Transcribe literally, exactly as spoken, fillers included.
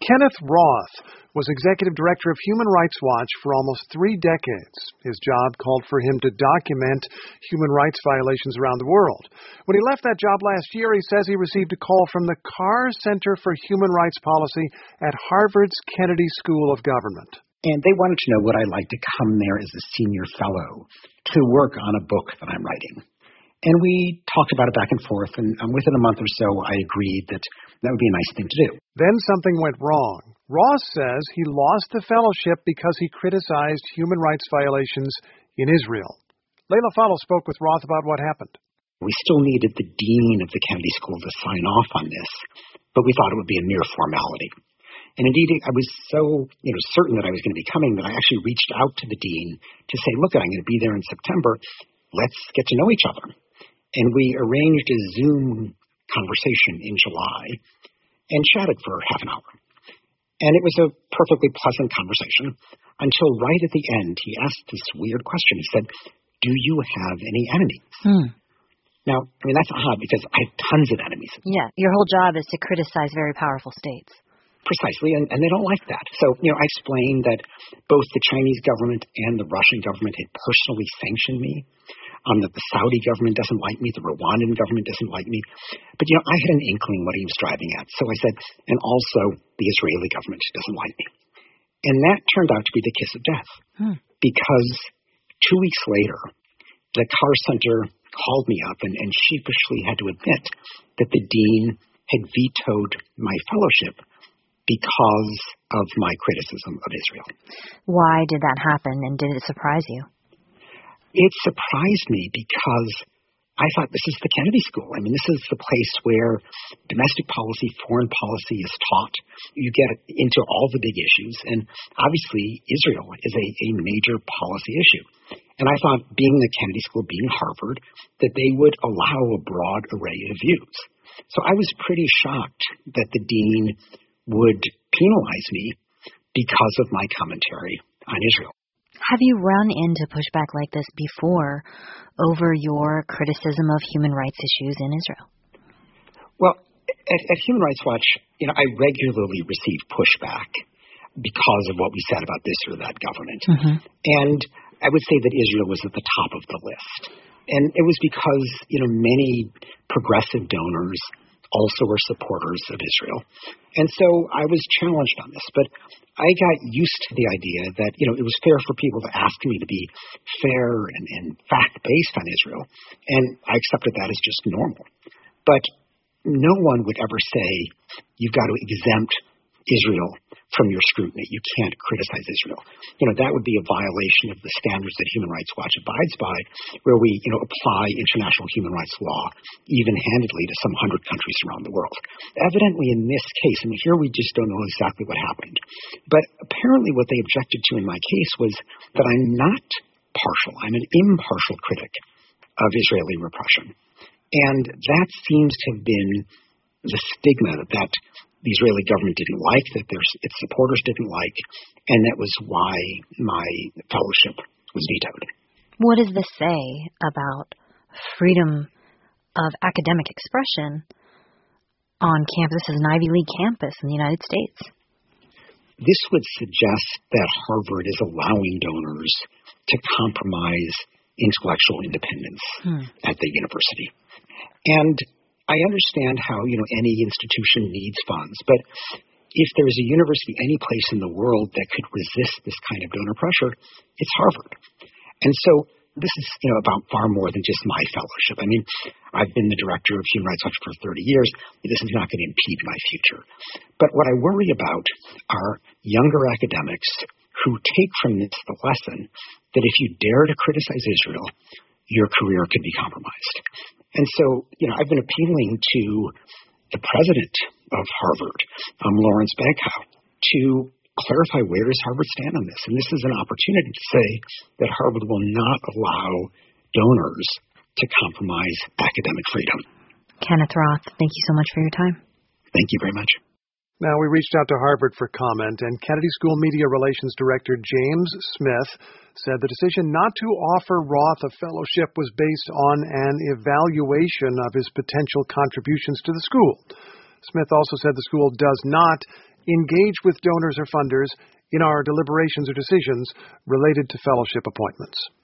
Kenneth Roth was executive director of Human Rights Watch for almost three decades. His job called for him to document human rights violations around the world. When he left that job last year, he says he received a call from the Carr Center for Human Rights Policy at Harvard's Kennedy School of Government. And they wanted to know would I like to come there as a senior fellow to work on a book that I'm writing. And we talked about it back and forth, and um, within a month or so, I agreed that that would be a nice thing to do. Then something went wrong. Ross says he lost the fellowship because he criticized human rights violations in Israel. Leila Fadel spoke with Roth about what happened. We still needed the dean of the Kennedy School to sign off on this, but we thought it would be a mere formality. And indeed, I was so you know certain that I was going to be coming that I actually reached out to the dean to say, look, I'm going to be there in September. Let's get to know each other. And we arranged a Zoom conversation in July and chatted for half an hour. And it was a perfectly pleasant conversation until right at the end, he asked this weird question. He said, do you have any enemies? Hmm. Now, I mean, that's odd because I have tons of enemies. Yeah, your whole job is to criticize very powerful states. Precisely, and, and they don't like that. So, you know, I explained that both the Chinese government and the Russian government had personally sanctioned me, um, that the Saudi government doesn't like me, the Rwandan government doesn't like me. But, you know, I had an inkling what he was driving at. So I said, and also the Israeli government doesn't like me. And that turned out to be the kiss of death. Hmm. Because two weeks later, the Carr Center called me up and, and sheepishly had to admit that the dean had vetoed my fellowship because of my criticism of Israel. Why did that happen, and did it surprise you? It surprised me because I thought this is the Kennedy School. I mean, this is the place where domestic policy, foreign policy is taught. You get into all the big issues, and obviously Israel is a, a major policy issue. And I thought, being the Kennedy School, being Harvard, that they would allow a broad array of views. So I was pretty shocked that the dean would penalize me because of my commentary on Israel. Have you run into pushback like this before over your criticism of human rights issues in Israel? Well, at, at Human Rights Watch, you know, I regularly receive pushback because of what we said about this or that government. Mm-hmm. And I would say that Israel was at the top of the list. And it was because, you know, many progressive donors also were supporters of Israel. And so I was challenged on this, but I got used to the idea that, you know, it was fair for people to ask me to be fair and, and fact-based on Israel. And I accepted that as just normal. But no one would ever say, you've got to exempt Israel from your scrutiny. You can't criticize Israel. You know, that would be a violation of the standards that Human Rights Watch abides by, where we, you know, apply international human rights law even-handedly to some hundred countries around the world. Evidently, in this case, I mean, here we just don't know exactly what happened. But apparently what they objected to in my case was that I'm not partial. I'm an impartial critic of Israeli repression. And that seems to have been the stigma that the Israeli government didn't like, that their, its supporters didn't like, and that was why my fellowship was vetoed. What does this say about freedom of academic expression on campus, as an Ivy League campus in the United States? This would suggest that Harvard is allowing donors to compromise intellectual independence hmm. at the university. And I understand how, you know, any institution needs funds, but if there's a university any place in the world that could resist this kind of donor pressure, it's Harvard. And so this is, you know, about far more than just my fellowship. I mean, I've been the director of Human Rights Watch for thirty years. This is not going to impede my future. But what I worry about are younger academics who take from this the lesson that if you dare to criticize Israel, your career could be compromised. And so, you know, I've been appealing to the president of Harvard, um, Lawrence Baghow, to clarify where does Harvard stand on this. And this is an opportunity to say that Harvard will not allow donors to compromise academic freedom. Kenneth Roth, thank you so much for your time. Thank you very much. Now, we reached out to Harvard for comment, and Kennedy School Media Relations Director James Smith said the decision not to offer Roth a fellowship was based on an evaluation of his potential contributions to the school. Smith also said the school does not engage with donors or funders in our deliberations or decisions related to fellowship appointments.